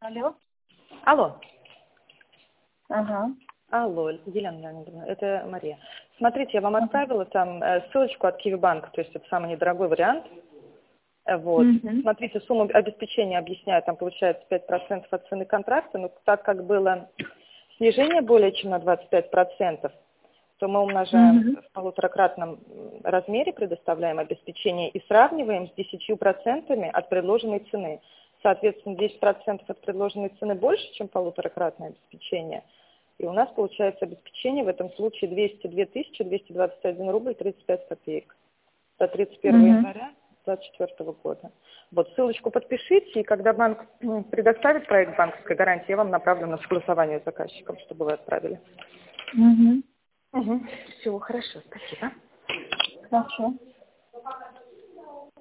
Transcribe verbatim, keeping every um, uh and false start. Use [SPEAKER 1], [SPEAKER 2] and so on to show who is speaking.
[SPEAKER 1] Алло.
[SPEAKER 2] Алло.
[SPEAKER 1] Ага.
[SPEAKER 2] Алло, Елена Леонидовна, это Мария. Смотрите, я вам отправила там э, ссылочку от Киви-банка, то есть это самый недорогой вариант. Э, Вот.
[SPEAKER 1] Мгм.
[SPEAKER 2] Смотрите, сумму обеспечения объясняю, там получается пять процентов от цены контракта, но так как было снижение более чем на двадцать пять процентов, то мы умножаем
[SPEAKER 1] Мгм.
[SPEAKER 2] в полуторакратном размере, предоставляем обеспечение и сравниваем с десятью процентами от предложенной цены. Соответственно, десять процентов от предложенной цены больше, чем полуторакратное обеспечение. И у нас получается обеспечение в этом случае двести две тысячи двести двадцать один рубль тридцать пять копеек. До тридцать первого
[SPEAKER 1] Мгм.
[SPEAKER 2] января две тысячи двадцать четвёртого года. Вот, ссылочку подпишите, и когда банк м, предоставит проект банковской гарантии, я вам направлю на согласование с заказчиком, чтобы вы отправили.
[SPEAKER 1] Мгм.
[SPEAKER 2] Угу. Все, хорошо, спасибо.
[SPEAKER 1] Хорошо.